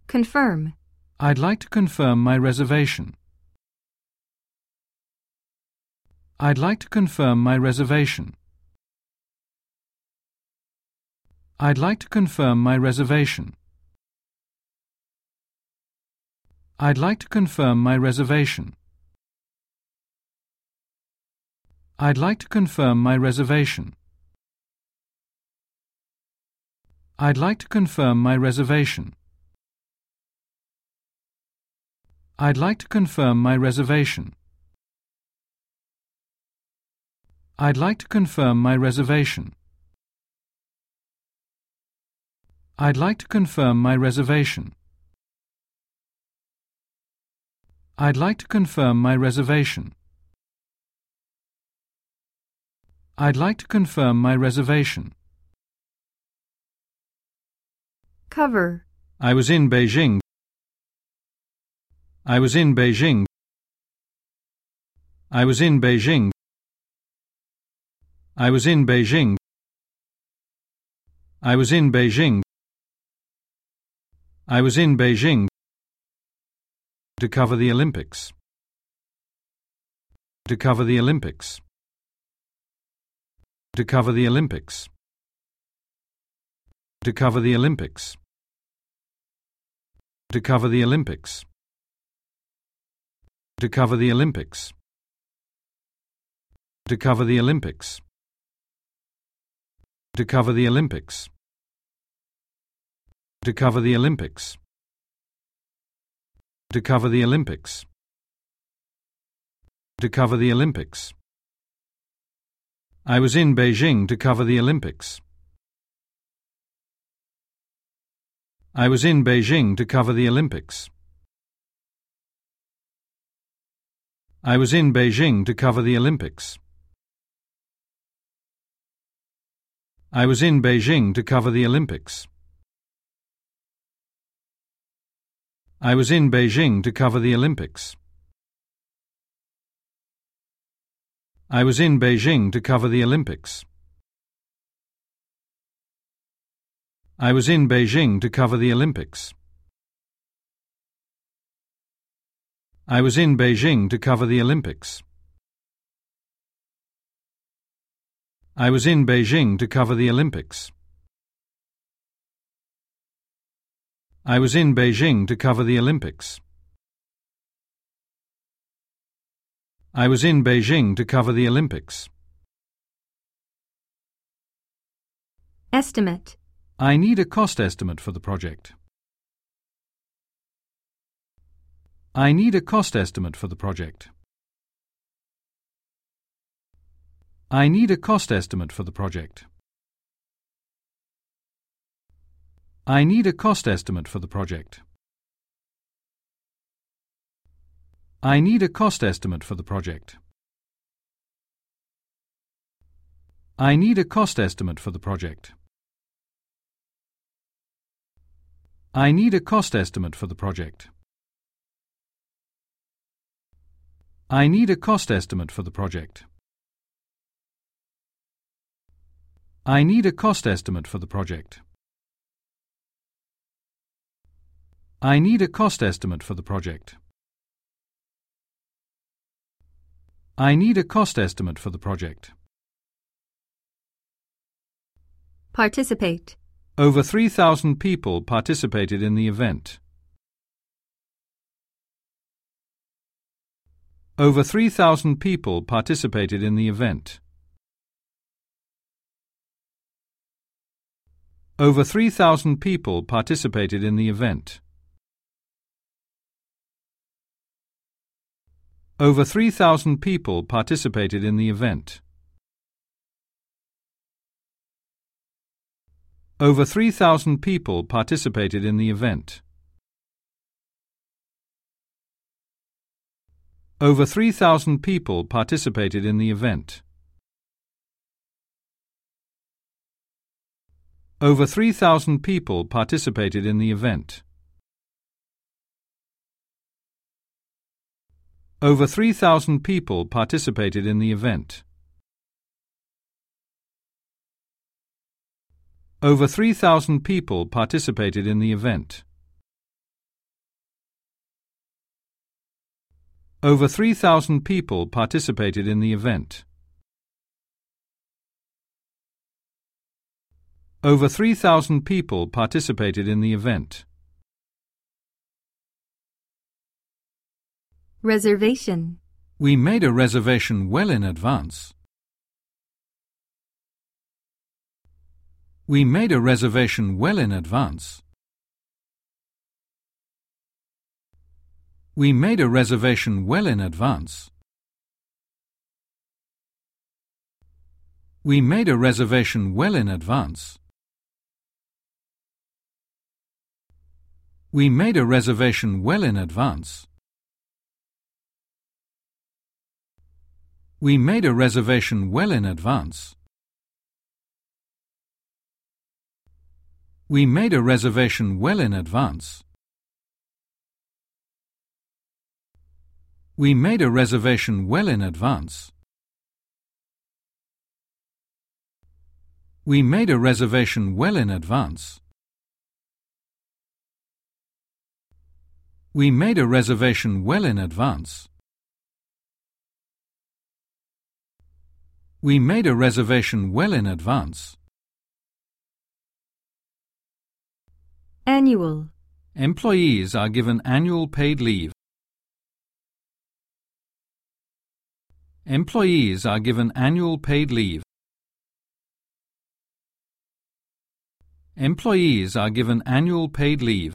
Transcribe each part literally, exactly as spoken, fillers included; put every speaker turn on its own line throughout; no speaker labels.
Confirm.
I'd like to confirm my reservation. I'd like to confirm my reservation. I'd like to confirm my reservation. I'd like to confirm my reservation. I'd like to confirm my reservation. I'd like to confirm my reservation. I'd like to confirm my reservation. I'd like to confirm my reservation. I'd like to confirm my reservation. I'd like to confirm my reservation. I'd like to confirm my reservation.
Cover.
I was in Beijing. I was in Beijing. I was in Beijing. I was in Beijing. I was in Beijing. I was in Beijing. To cover the Olympics. To cover the Olympics. To cover the Olympics. To cover the Olympics. To cover the Olympics. To cover the Olympics. To cover the Olympics. To cover the Olympics. To cover the Olympics. To cover the Olympics. To cover the Olympics. I was in Beijing to cover the Olympics. I was in Beijing to cover the Olympics. I was in Beijing to cover the Olympics. I was in Beijing to cover the Olympics. I was in Beijing to cover the Olympics. I was in Beijing to cover the Olympics. I was in Beijing to cover the Olympics. I was in Beijing to cover the Olympics. I was in Beijing to cover the Olympics. I was in Beijing to cover the Olympics. I was in Beijing to cover the Olympics.
Estimate.
I need a cost estimate for the project. I need a cost estimate for the project. I need a cost estimate for the project. I need a cost estimate for the project. I need a cost estimate for the project. I need a cost estimate for the project. I need a cost estimate for the project. I need a cost estimate for the project. I need a cost estimate for the project. I need a cost estimate for the project. I need a cost estimate for the project.
Participate.
Over three thousand people participated in the event. Over three thousand people participated in the event. Over three thousand people participated in the event. Over three thousand people participated in the event. Over three thousand people participated in the event. Over three thousand people participated in the event. Over three thousand people participated in the event. Over three thousand people participated in the event. Over three thousand people participated in the event. Over three thousand people participated in the event. Over three thousand people participated in the event.
Reservation.
We made a reservation well in advance. We made a reservation well in advance. We made a reservation well in advance. We made a reservation well in advance. We made a reservation well in advance. We made a reservation well in advance. We made a reservation well in advance. We made a reservation well in advance. We made a reservation well in advance. We made a reservation well in advance. We made a reservation well in advance.
Annual.
Employees are given annual paid leave. Employees are given annual paid leave. Employees are given annual paid leave.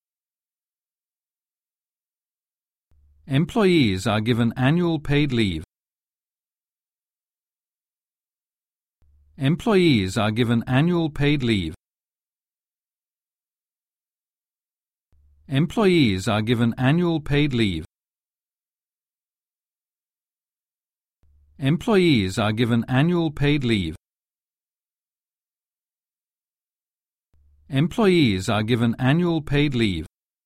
Employees are given annual paid leave. Employees are given annual paid leave. Employees are given annual paid leave. Employees are given annual paid leave. Employees are given annual paid leave.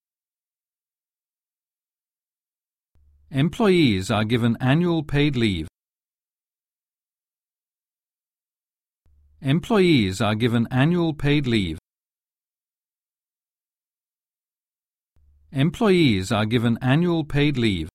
Employees are given annual paid leave. Employees are given annual paid leave. Employees are given annual paid leave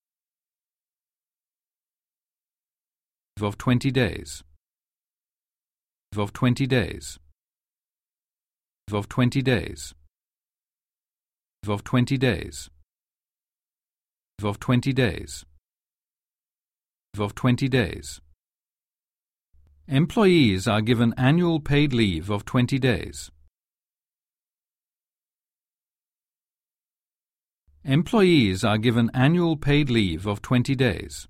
of twenty days. Of twenty days. Of twenty days. Of twenty days. Of twenty days. Of twenty days. Employees are given annual paid leave of twenty days. Employees are given annual paid leave of twenty days.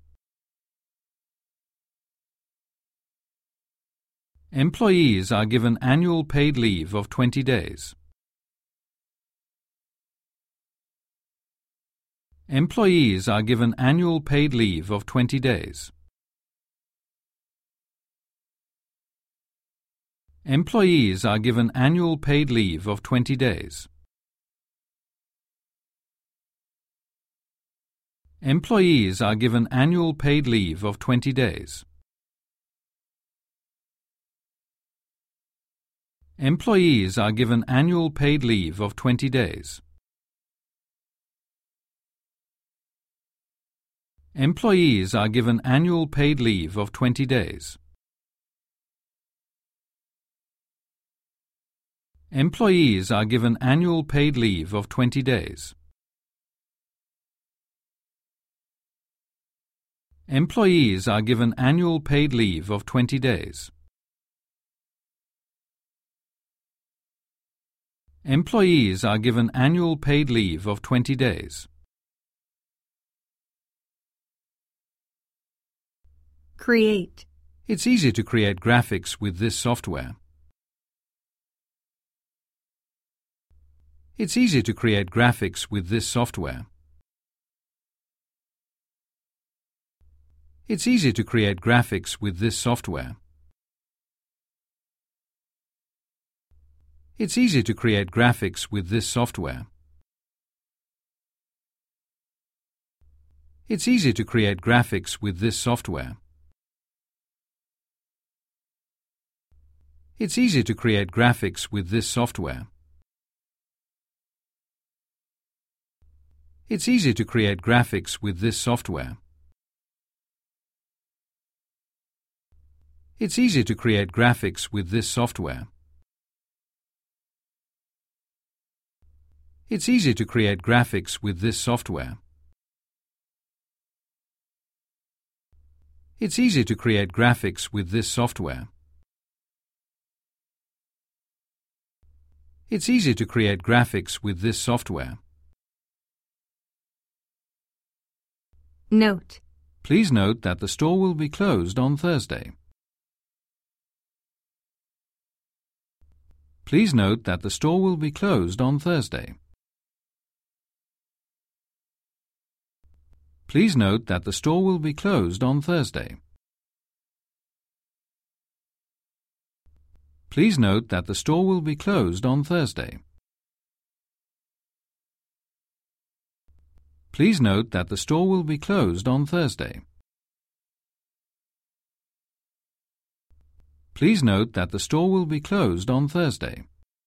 Employees are given annual paid leave of twenty days. Employees are given annual paid leave of twenty days. Employees are given annual paid leave of twenty days. Employees are given annual paid leave of twenty days. Employees are given annual paid leave of twenty days. Employees are given annual paid leave of twenty days. Employees are given annual paid leave of twenty days. Employees are given annual paid leave of twenty days. Employees are given annual paid leave of twenty days.
Create.
It's easy to create graphics with this software. It's easy to create graphics with this software. It's easy to create graphics with this software. It's easy to create graphics with this software. It's easy to create graphics with this software. It's easy to create graphics with this software. It's easy to create graphics with this software. It's easy to create graphics with this software. It's easy to create graphics with this software. It's easy to create graphics with this software. It's easy to create graphics with this software.
Note:
Please note that the store will be closed on Thursday. Please note that the store will be closed on Thursday. Please note that the store will be closed on Thursday. Please note that the store will be closed on Thursday. Please note that the store will be closed on Thursday. Please note that the store will be closed on Thursday.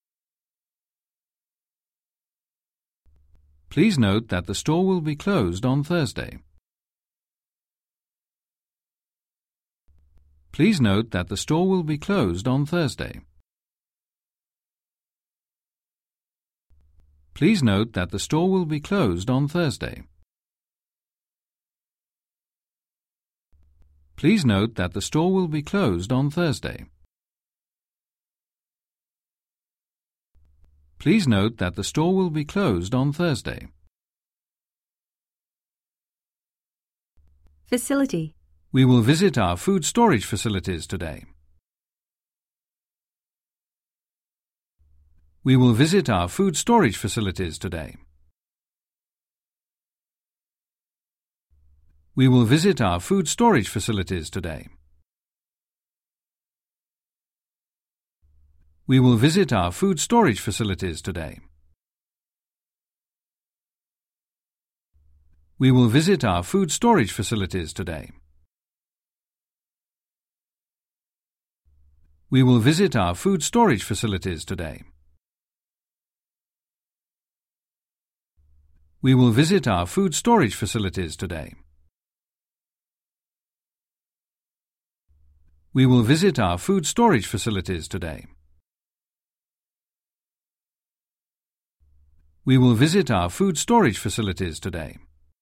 Please note that the store will be closed on Thursday. Please note that the store will be closed on Thursday. Please note that the store will be closed on Thursday. Please note that the store will be closed on Thursday. Please note that the store will be closed on Thursday.
Facility.
We will visit our food storage facilities today. We will visit our food storage facilities today. We will visit our food storage facilities today. We will visit our food storage facilities today. We will visit our food storage facilities today. We will visit our food storage facilities today. We will visit our food storage facilities today. We will visit our food storage facilities today. We will visit our food storage facilities today.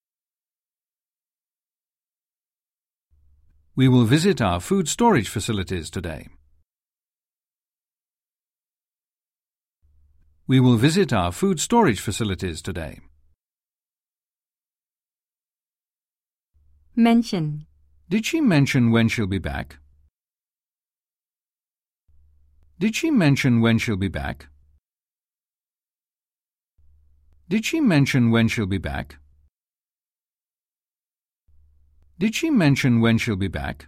We will visit our food storage facilities today. We will visit our food storage facilities today.
Mention.
Did she mention when she'll be back? Did she mention when she'll be back? Did she mention when she'll be back? Did she mention when she'll be back?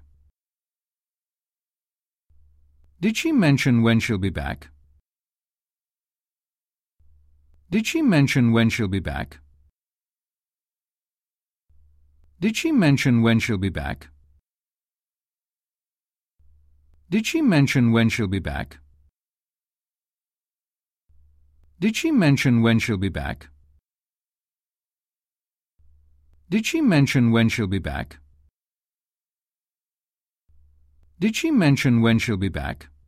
Did she mention when she'll be back? Did she mention when she'll be back? Did she mention when she'll be back? Did she mention when she'll be back? Did she mention when she'll be back? Did she mention when she'll be back? Did she mention when she'll be back?